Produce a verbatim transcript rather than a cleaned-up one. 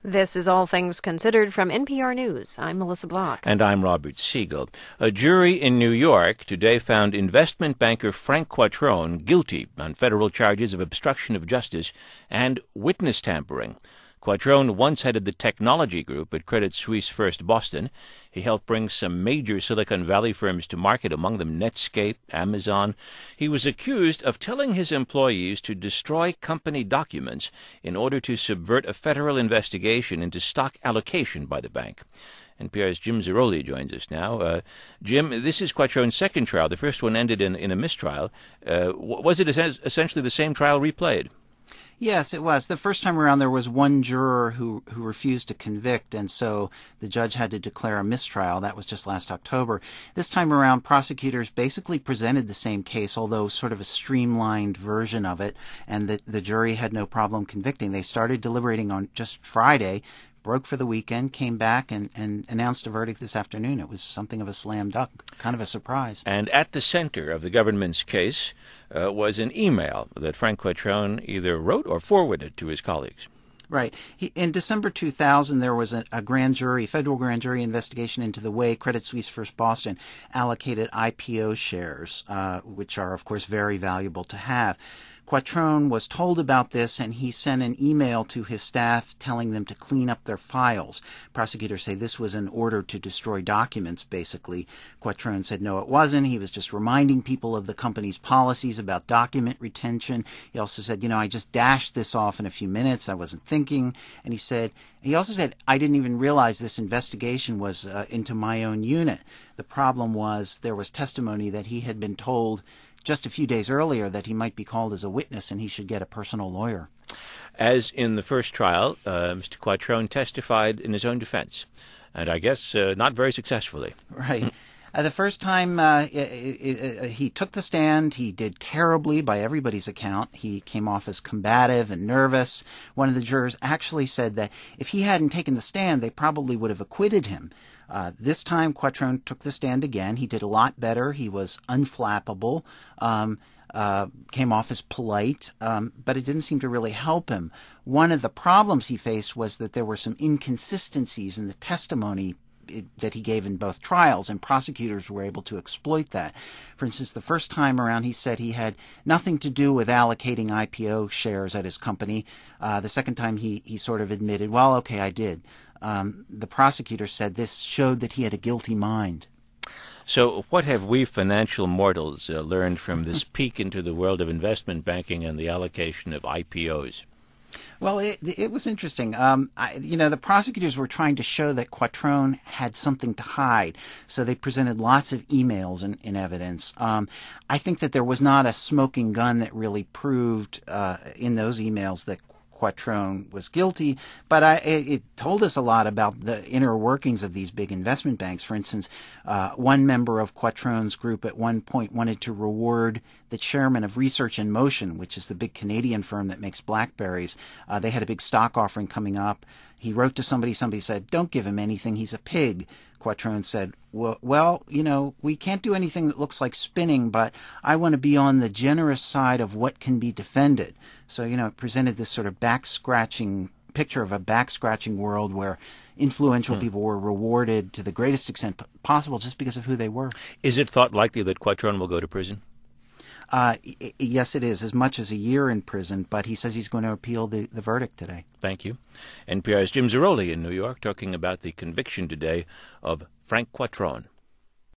This is All Things Considered from N P R News. I'm Melissa Block. And I'm Robert Siegel. A jury in New York today found investment banker Frank Quattrone guilty on federal charges of obstruction of justice and witness tampering. Quattrone once headed the technology group at Credit Suisse First Boston. He helped bring some major Silicon Valley firms to market, among them Netscape, Amazon. He was accused of telling his employees to destroy company documents in order to subvert a federal investigation into stock allocation by the bank. N P R's Jim Zarroli joins us now. Uh, Jim, this is Quattrone's second trial. The first one ended in, in a mistrial. Uh, was it essentially the same trial replayed? Yes, it was. The first time around, there was one juror who, who refused to convict, and so the judge had to declare a mistrial. That was just last October. This time around, prosecutors basically presented the same case, although sort of a streamlined version of it, and the, the jury had no problem convicting. They started deliberating on just Friday, broke for the weekend, came back, and, and announced a verdict this afternoon. It was something of a slam dunk, kind of a surprise. And at the center of the government's case uh, was an email that Frank Quattrone either wrote or forwarded to his colleagues. Right. He, in December two thousand, there was a, a grand jury, federal grand jury investigation into the way Credit Suisse First Boston allocated I P O shares, uh, which are, of course, very valuable to have. Quattrone was told about this, and he sent an email to his staff telling them to clean up their files. Prosecutors say this was an order to destroy documents, basically. Quattrone said no, it wasn't. He was just reminding people of the company's policies about document retention. He also said, you know, I just dashed this off in a few minutes. I wasn't thinking. And he said, he also said, I didn't even realize this investigation was uh, into my own unit. The problem was there was testimony that he had been told just a few days earlier that he might be called as a witness and he should get a personal lawyer. As in the first trial, uh, Mister Quattrone testified in his own defense, and I guess uh, not very successfully. Right. Uh, the first time uh, it, it, it, he took the stand, he did terribly by everybody's account. He came off as combative and nervous. One of the jurors actually said that if he hadn't taken the stand, they probably would have acquitted him. Uh, this time, Quattrone took the stand again. He did a lot better. He was unflappable, um, uh, came off as polite, um, but it didn't seem to really help him. One of the problems he faced was that there were some inconsistencies in the testimony It, that he gave in both trials, and prosecutors were able to exploit that. For instance, the first time around, he said he had nothing to do with allocating I P O shares at his company. Uh, the second time, he, he sort of admitted, well, okay, I did. Um, the prosecutor said this showed that he had a guilty mind. So what have we financial mortals uh, learned from this peek into the world of investment banking and the allocation of I P Os? Well, it, it was interesting. Um, I, you know, the prosecutors were trying to show that Quattrone had something to hide, so they presented lots of emails in, in evidence. Um, I think that there was not a smoking gun that really proved uh, in those emails that Quattrone was guilty, but I, it, it told us a lot about the inner workings of these big investment banks. For instance, uh, one member of Quattrone's group at one point wanted to reward the chairman of Research in Motion, which is the big Canadian firm that makes BlackBerries. Uh, they had a big stock offering coming up. He wrote to somebody. Somebody said, "Don't give him anything. He's a pig." Quattrone said, well, well, you know, we can't do anything that looks like spinning, but I want to be on the generous side of what can be defended. So, you know, it presented this sort of back-scratching picture of a back-scratching world where influential hmm. people were rewarded to the greatest extent possible just because of who they were. Is it thought likely that Quattrone will go to prison? Uh, y- yes, it is, as much as a year in prison, but he says he's going to appeal the, the verdict today. Thank you. N P R's Jim Zarroli in New York talking about the conviction today of Frank Quattrone.